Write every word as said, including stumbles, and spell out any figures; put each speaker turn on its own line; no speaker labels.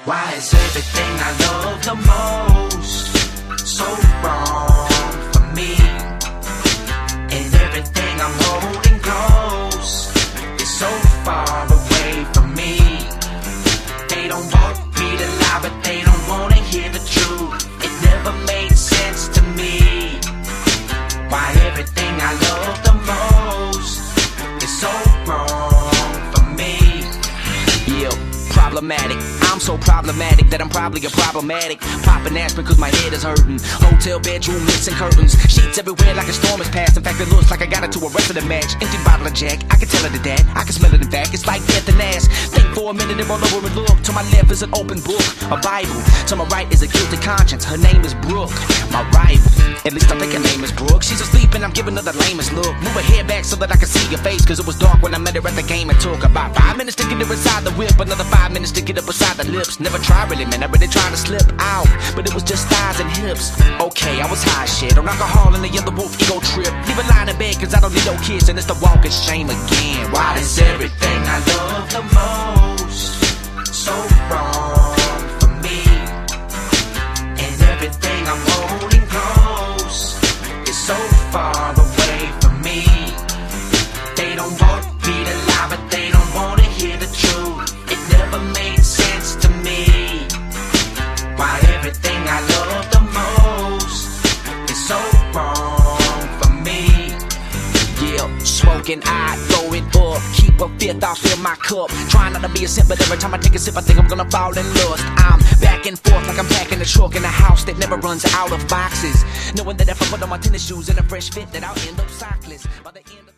Why is everything I love the most so wrong for me? And everything I'm holding close is so far away from me. They don't want me to lie, but they don't wanna hear the truth. It never made sense to me. Why everything I love the most is so wrong for me.
Yeah, problematic. I'm so problematic that I'm probably a problematic. Popping aspirin cause my head is hurting. Hotel bedroom missing curtains. Sheets everywhere like a storm is past. In fact, it looks like I got into a wrestling match. Empty bottle of Jack, I can tell it to that. I can smell it in fact, it's like death and ass. Think for a minute and roll over and look. To my left is an open book, a Bible. To my right is a guilty conscience. Her name is Brooke, my rival. At least I think her name is Brooke. She's asleep and I'm giving her the lamest look. Move her hair back so that I can see her face, cause it was dark when I met her at the game. It took about five minutes to get her inside the whip. Another five minutes to get up beside the lips. Never tried really, man, I really trying to slip out, but it was just thighs and hips. Okay, I was high shit on alcohol and the other wolf ego trip. Leave a line in bed cause I don't need no kids, and it's the walking shame again.
Why is everything I love the most so wrong for me? And everything I'm holding close is so far away from me. They don't want me to lie, but they don't wanna hear the truth. It never made sense to me. Why everything I love the most is so wrong for me.
Yeah, smoking, I throw it up. Keep a fifth, I'll fill my cup. Trying not to be a simp, but every time I take a sip I think I'm gonna fall in lust. I'm back and forth like I'm packing a truck in a house that never runs out of boxes, knowing that if I put on my tennis shoes and a fresh fit that I'll end up sockless by the end of